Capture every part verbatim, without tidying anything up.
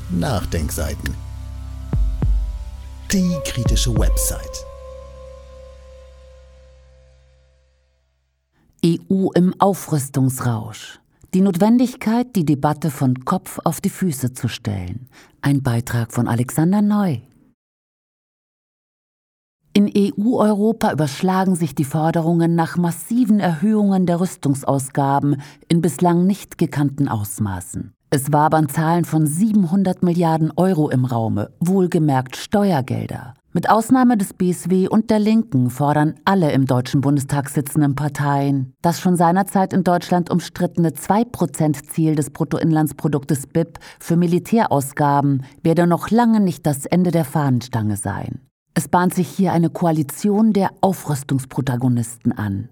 Nachdenkseiten. Die kritische Website. E U im Aufrüstungsrausch. Die Notwendigkeit, die Debatte von Kopf auf die Füße zu stellen. Ein Beitrag von Alexander Neu. In E U-Europa überschlagen sich die Forderungen nach massiven Erhöhungen der Rüstungsausgaben in bislang nicht gekannten Ausmaßen. Es wabern Zahlen von siebenhundert Milliarden Euro im Raume, wohlgemerkt Steuergelder. Mit Ausnahme des B S W und der Linken fordern alle im Deutschen Bundestag sitzenden Parteien, das schon seinerzeit in Deutschland umstrittene zwei Prozent Ziel des Bruttoinlandsproduktes B I P für Militärausgaben werde noch lange nicht das Ende der Fahnenstange sein. Es bahnt sich hier eine Koalition der Aufrüstungsprotagonisten an.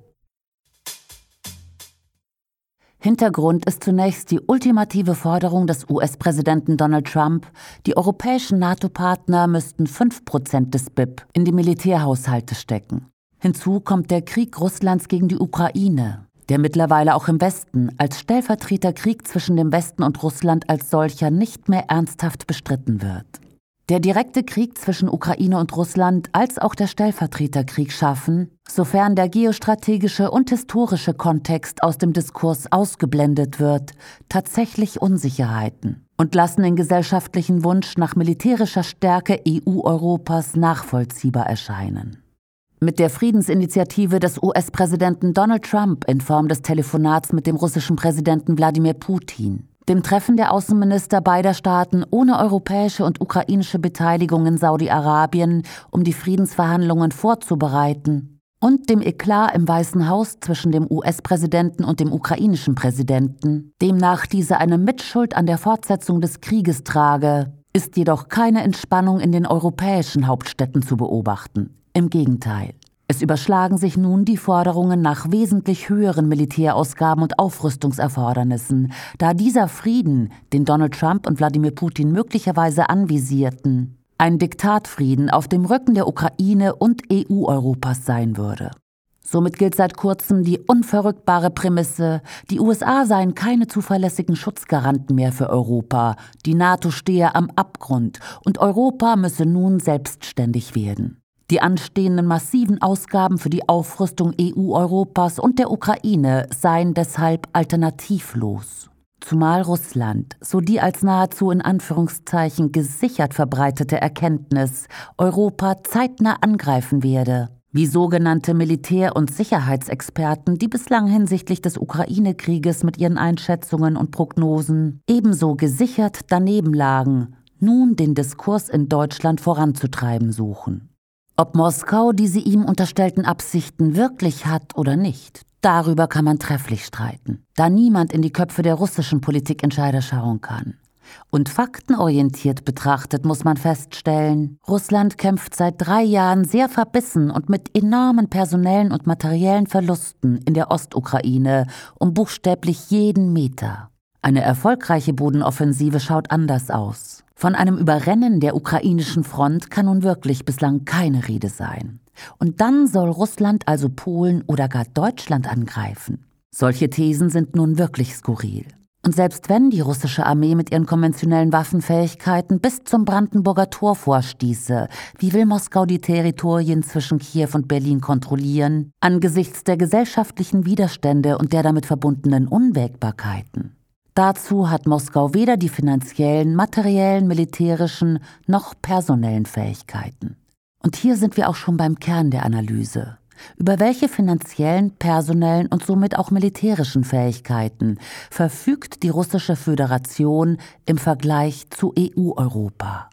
Hintergrund ist zunächst die ultimative Forderung des U S-Präsidenten Donald Trump, die europäischen NATO-Partner müssten fünf Prozent des B I P in die Militärhaushalte stecken. Hinzu kommt der Krieg Russlands gegen die Ukraine, der mittlerweile auch im Westen als Stellvertreterkrieg zwischen dem Westen und Russland als solcher nicht mehr ernsthaft bestritten wird. Der direkte Krieg zwischen Ukraine und Russland als auch der Stellvertreterkrieg schaffen, sofern der geostrategische und historische Kontext aus dem Diskurs ausgeblendet wird, tatsächlich Unsicherheiten und lassen den gesellschaftlichen Wunsch nach militärischer Stärke E U-Europas nachvollziehbar erscheinen. Mit der Friedensinitiative des U S-Präsidenten Donald Trump in Form des Telefonats mit dem russischen Präsidenten Wladimir Putin, dem Treffen der Außenminister beider Staaten ohne europäische und ukrainische Beteiligung in Saudi-Arabien, um die Friedensverhandlungen vorzubereiten, und dem Eklat im Weißen Haus zwischen dem U S-Präsidenten und dem ukrainischen Präsidenten, demnach diese eine Mitschuld an der Fortsetzung des Krieges trage, ist jedoch keine Entspannung in den europäischen Hauptstädten zu beobachten. Im Gegenteil. Es überschlagen sich nun die Forderungen nach wesentlich höheren Militärausgaben und Aufrüstungserfordernissen, da dieser Frieden, den Donald Trump und Wladimir Putin möglicherweise anvisierten, ein Diktatfrieden auf dem Rücken der Ukraine und E U-Europas sein würde. Somit gilt seit kurzem die unverrückbare Prämisse, die U S A seien keine zuverlässigen Schutzgaranten mehr für Europa, die NATO stehe am Abgrund und Europa müsse nun selbstständig werden. Die anstehenden massiven Ausgaben für die Aufrüstung E U-Europas und der Ukraine seien deshalb alternativlos. Zumal Russland, so die als nahezu in Anführungszeichen gesichert verbreitete Erkenntnis, Europa zeitnah angreifen werde, wie sogenannte Militär- und Sicherheitsexperten, die bislang hinsichtlich des Ukraine-Krieges mit ihren Einschätzungen und Prognosen ebenso gesichert daneben lagen, nun den Diskurs in Deutschland voranzutreiben suchen. Ob Moskau diese ihm unterstellten Absichten wirklich hat oder nicht, darüber kann man trefflich streiten, da niemand in die Köpfe der russischen Politikentscheider schauen kann. Und faktenorientiert betrachtet muss man feststellen, Russland kämpft seit drei Jahren sehr verbissen und mit enormen personellen und materiellen Verlusten in der Ostukraine um buchstäblich jeden Meter. Eine erfolgreiche Bodenoffensive schaut anders aus. Von einem Überrennen der ukrainischen Front kann nun wirklich bislang keine Rede sein. Und dann soll Russland also Polen oder gar Deutschland angreifen. Solche Thesen sind nun wirklich skurril. Und selbst wenn die russische Armee mit ihren konventionellen Waffenfähigkeiten bis zum Brandenburger Tor vorstieße, wie will Moskau die Territorien zwischen Kiew und Berlin kontrollieren, angesichts der gesellschaftlichen Widerstände und der damit verbundenen Unwägbarkeiten? Dazu hat Moskau weder die finanziellen, materiellen, militärischen noch personellen Fähigkeiten. Und hier sind wir auch schon beim Kern der Analyse. Über welche finanziellen, personellen und somit auch militärischen Fähigkeiten verfügt die Russische Föderation im Vergleich zu E U-Europa?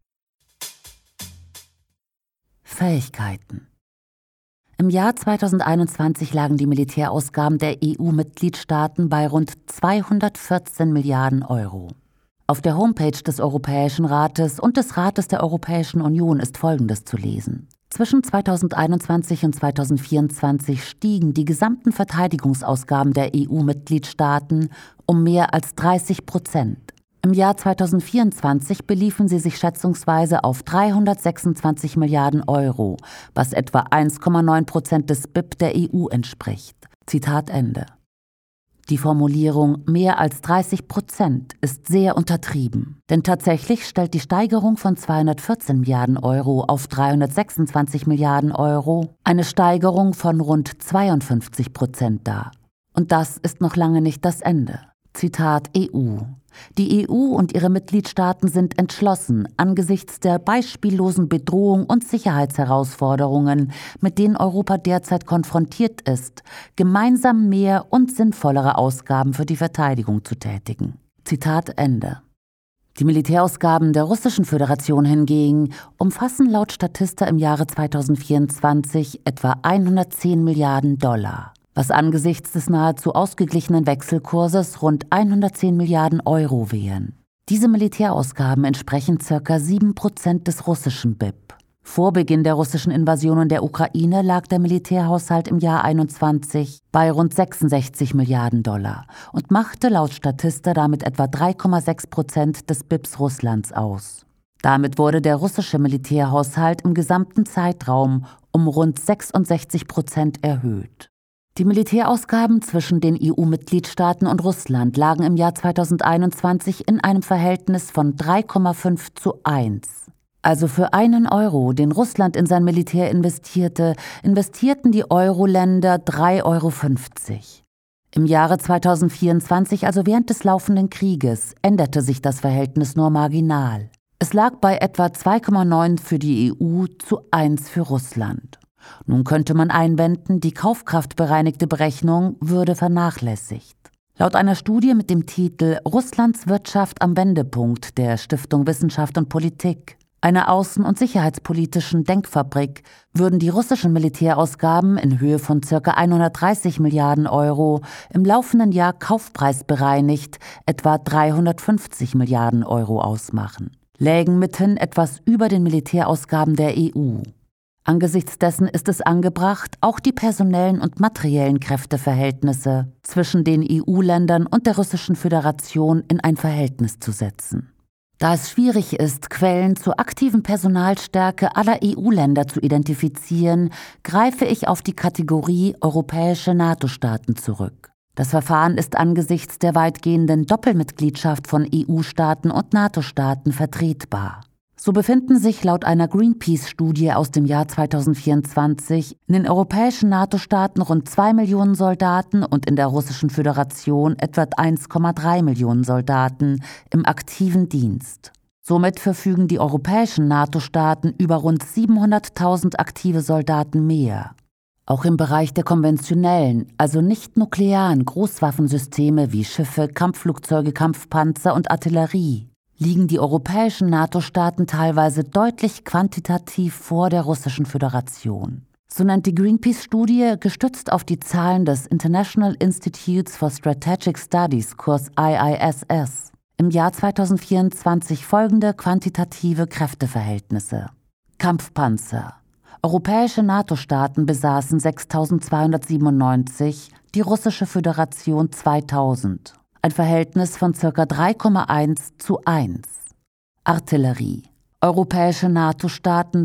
Fähigkeiten. Im Jahr zweitausendeinundzwanzig lagen die Militärausgaben der E U-Mitgliedstaaten bei rund zweihundertvierzehn Milliarden Euro. Auf der Homepage des Europäischen Rates und des Rates der Europäischen Union ist Folgendes zu lesen. Zwischen zweitausendeinundzwanzig und zweitausendvierundzwanzig stiegen die gesamten Verteidigungsausgaben der E U-Mitgliedstaaten um mehr als dreißig Prozent. Im Jahr zweitausendvierundzwanzig beliefen sie sich schätzungsweise auf dreihundertsechsundzwanzig Milliarden Euro, was etwa eins Komma neun Prozent des B I P der E U entspricht. Zitat Ende. Die Formulierung mehr als dreißig Prozent ist sehr untertrieben, denn tatsächlich stellt die Steigerung von zweihundertvierzehn Milliarden Euro auf dreihundertsechsundzwanzig Milliarden Euro eine Steigerung von rund zweiundfünfzig Prozent dar. Und das ist noch lange nicht das Ende. Zitat E U. Die E U und ihre Mitgliedstaaten sind entschlossen, angesichts der beispiellosen Bedrohung und Sicherheitsherausforderungen, mit denen Europa derzeit konfrontiert ist, gemeinsam mehr und sinnvollere Ausgaben für die Verteidigung zu tätigen. Zitat Ende. Die Militärausgaben der Russischen Föderation hingegen umfassen laut Statista im Jahre zweitausendvierundzwanzig etwa hundertzehn Milliarden Dollar. Was angesichts des nahezu ausgeglichenen Wechselkurses rund hundertzehn Milliarden Euro wären. Diese Militärausgaben entsprechen ca. sieben Prozent des russischen B I P. Vor Beginn der russischen Invasion in der Ukraine lag der Militärhaushalt im Jahr einundzwanzig bei rund sechsundsechzig Milliarden Dollar und machte laut Statista damit etwa drei Komma sechs Prozent des B I Ps Russlands aus. Damit wurde der russische Militärhaushalt im gesamten Zeitraum um rund sechsundsechzig Prozent erhöht. Die Militärausgaben zwischen den E U-Mitgliedstaaten und Russland lagen im Jahr zweitausendeinundzwanzig in einem Verhältnis von drei Komma fünf zu eins. Also für einen Euro, den Russland in sein Militär investierte, investierten die Euro-Länder drei Euro fünfzig. Im Jahre zweitausendvierundzwanzig, also während des laufenden Krieges, änderte sich das Verhältnis nur marginal. Es lag bei etwa zwei Komma neun für die E U zu eins für Russland. Nun könnte man einwenden, die kaufkraftbereinigte Berechnung würde vernachlässigt. Laut einer Studie mit dem Titel »Russlands Wirtschaft am Wendepunkt« der Stiftung Wissenschaft und Politik, einer außen- und sicherheitspolitischen Denkfabrik, würden die russischen Militärausgaben in Höhe von ca. hundertdreißig Milliarden Euro im laufenden Jahr kaufpreisbereinigt etwa dreihundertfünfzig Milliarden Euro ausmachen, lägen mithin etwas über den Militärausgaben der E U. Angesichts dessen ist es angebracht, auch die personellen und materiellen Kräfteverhältnisse zwischen den E U-Ländern und der Russischen Föderation in ein Verhältnis zu setzen. Da es schwierig ist, Quellen zur aktiven Personalstärke aller E U-Länder zu identifizieren, greife ich auf die Kategorie europäische NATO-Staaten zurück. Das Verfahren ist angesichts der weitgehenden Doppelmitgliedschaft von E U-Staaten und NATO-Staaten vertretbar. So befinden sich laut einer Greenpeace-Studie aus dem Jahr zweitausendvierundzwanzig in den europäischen NATO-Staaten rund zwei Millionen Soldaten und in der Russischen Föderation etwa eins Komma drei Millionen Soldaten im aktiven Dienst. Somit verfügen die europäischen NATO-Staaten über rund siebenhunderttausend aktive Soldaten mehr. Auch im Bereich der konventionellen, also nicht nuklearen Großwaffensysteme wie Schiffe, Kampfflugzeuge, Kampfpanzer und Artillerie liegen die europäischen NATO-Staaten teilweise deutlich quantitativ vor der Russischen Föderation. So nennt die Greenpeace-Studie, gestützt auf die Zahlen des International Institutes for Strategic Studies, kurz I I S S, im Jahr zweitausendvierundzwanzig folgende quantitative Kräfteverhältnisse. Kampfpanzer. Europäische NATO-Staaten besaßen sechstausendzweihundertsiebenundneunzig, die Russische Föderation zweitausend. Ein Verhältnis von ca. drei Komma eins zu eins. Artillerie. Europäische NATO-Staaten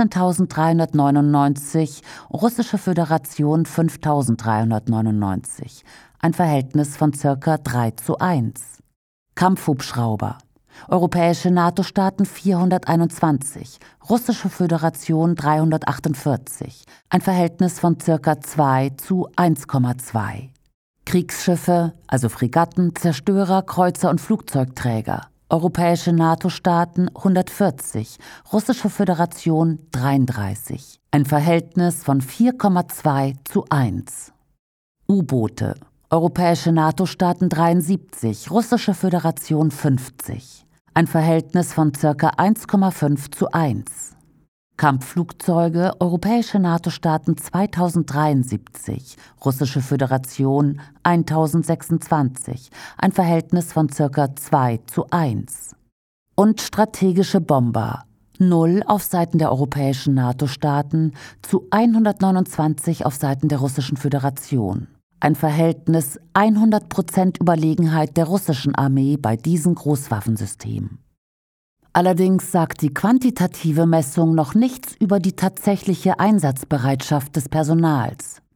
fünfzehntausenddreihundertneunundneunzig, Russische Föderation fünftausenddreihundertneunundneunzig. Ein Verhältnis von ca. drei zu eins. Kampfhubschrauber. Europäische NATO-Staaten vierhunderteinundzwanzig, Russische Föderation dreihundertachtundvierzig. Ein Verhältnis von ca. zwei zu eins Komma zwei. Kriegsschiffe, also Fregatten, Zerstörer, Kreuzer und Flugzeugträger. Europäische NATO-Staaten hundertvierzig, Russische Föderation dreiunddreißig. Ein Verhältnis von vier Komma zwei zu eins. U-Boote. Europäische NATO-Staaten dreiundsiebzig, Russische Föderation fünfzig. Ein Verhältnis von ca. eins Komma fünf zu eins. Kampfflugzeuge, Europäische NATO-Staaten zweitausenddreiundsiebzig, Russische Föderation tausendsechsundzwanzig, ein Verhältnis von ca. zwei zu eins. Und strategische Bomber, null auf Seiten der europäischen NATO-Staaten zu hundertneunundzwanzig auf Seiten der Russischen Föderation. Ein Verhältnis hundert Prozent Überlegenheit der russischen Armee bei diesen Großwaffensystemen. Allerdings sagt die quantitative Messung noch nichts über die tatsächliche Einsatzbereitschaft des Personals.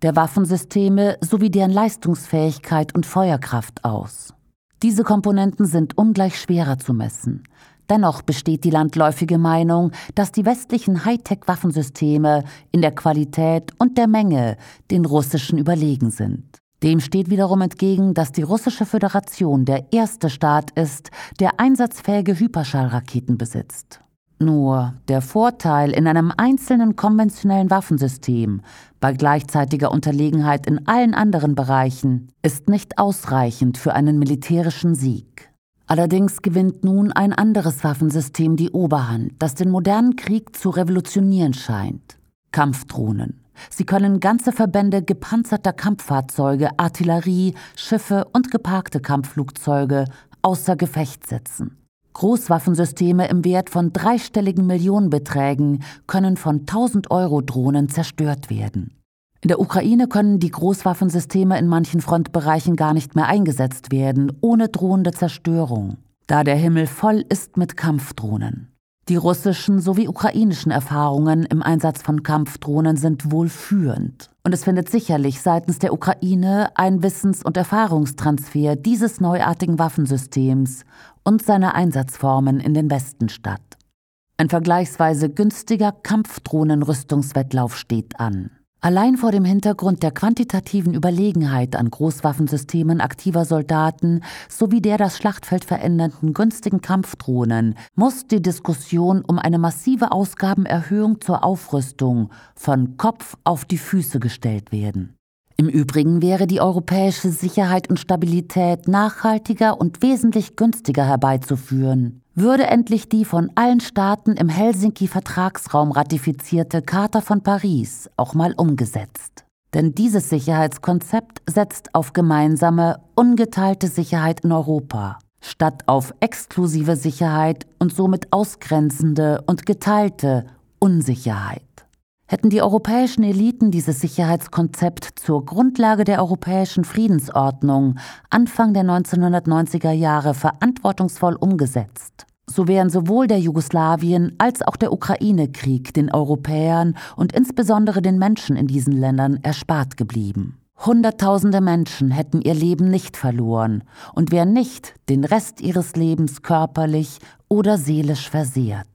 der Waffensysteme sowie deren Leistungsfähigkeit und Feuerkraft aus. Diese Komponenten sind ungleich schwerer zu messen. Dennoch besteht die landläufige Meinung, dass die westlichen Hightech-Waffensysteme in der Qualität und der Menge den russischen überlegen sind. Dem steht wiederum entgegen, dass die Russische Föderation der erste Staat ist, der einsatzfähige Hyperschallraketen besitzt. Nur der Vorteil in einem einzelnen konventionellen Waffensystem bei gleichzeitiger Unterlegenheit in allen anderen Bereichen ist nicht ausreichend für einen militärischen Sieg. Allerdings gewinnt nun ein anderes Waffensystem die Oberhand, das den modernen Krieg zu revolutionieren scheint: Kampfdrohnen. Sie können ganze Verbände gepanzerter Kampffahrzeuge, Artillerie, Schiffe und geparkte Kampfflugzeuge außer Gefecht setzen. Großwaffensysteme im Wert von dreistelligen Millionenbeträgen können von tausend Euro Drohnen zerstört werden. In der Ukraine können die Großwaffensysteme in manchen Frontbereichen gar nicht mehr eingesetzt werden, ohne drohende Zerstörung, da der Himmel voll ist mit Kampfdrohnen. Die russischen sowie ukrainischen Erfahrungen im Einsatz von Kampfdrohnen sind wohl führend. Und es findet sicherlich seitens der Ukraine ein Wissens- und Erfahrungstransfer dieses neuartigen Waffensystems und seiner Einsatzformen in den Westen statt. Ein vergleichsweise günstiger Kampfdrohnenrüstungswettlauf steht an. Allein vor dem Hintergrund der quantitativen Überlegenheit an Großwaffensystemen aktiver Soldaten sowie der das Schlachtfeld verändernden günstigen Kampfdrohnen muss die Diskussion um eine massive Ausgabenerhöhung zur Aufrüstung von Kopf auf die Füße gestellt werden. Im Übrigen wäre die europäische Sicherheit und Stabilität nachhaltiger und wesentlich günstiger herbeizuführen, würde endlich die von allen Staaten im Helsinki-Vertragsraum ratifizierte Charta von Paris auch mal umgesetzt. Denn dieses Sicherheitskonzept setzt auf gemeinsame, ungeteilte Sicherheit in Europa, statt auf exklusive Sicherheit und somit ausgrenzende und geteilte Unsicherheit. Hätten die europäischen Eliten dieses Sicherheitskonzept zur Grundlage der europäischen Friedensordnung Anfang der neunzehnhundertneunziger Jahre verantwortungsvoll umgesetzt, so wären sowohl der Jugoslawien- als auch der Ukraine-Krieg den Europäern und insbesondere den Menschen in diesen Ländern erspart geblieben. Hunderttausende Menschen hätten ihr Leben nicht verloren und wären nicht den Rest ihres Lebens körperlich oder seelisch versehrt.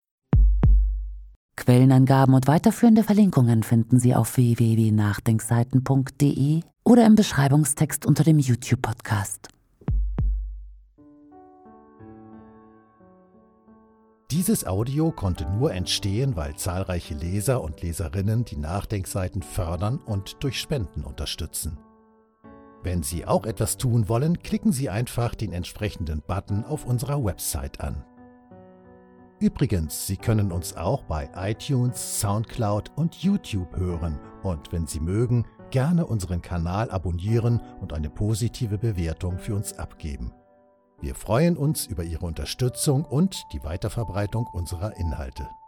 Quellenangaben und weiterführende Verlinkungen finden Sie auf w w w punkt nachdenkseiten punkt d e oder im Beschreibungstext unter dem YouTube-Podcast. Dieses Audio konnte nur entstehen, weil zahlreiche Leser und Leserinnen die Nachdenkseiten fördern und durch Spenden unterstützen. Wenn Sie auch etwas tun wollen, klicken Sie einfach den entsprechenden Button auf unserer Website an. Übrigens, Sie können uns auch bei iTunes, Soundcloud und YouTube hören und wenn Sie mögen, gerne unseren Kanal abonnieren und eine positive Bewertung für uns abgeben. Wir freuen uns über Ihre Unterstützung und die Weiterverbreitung unserer Inhalte.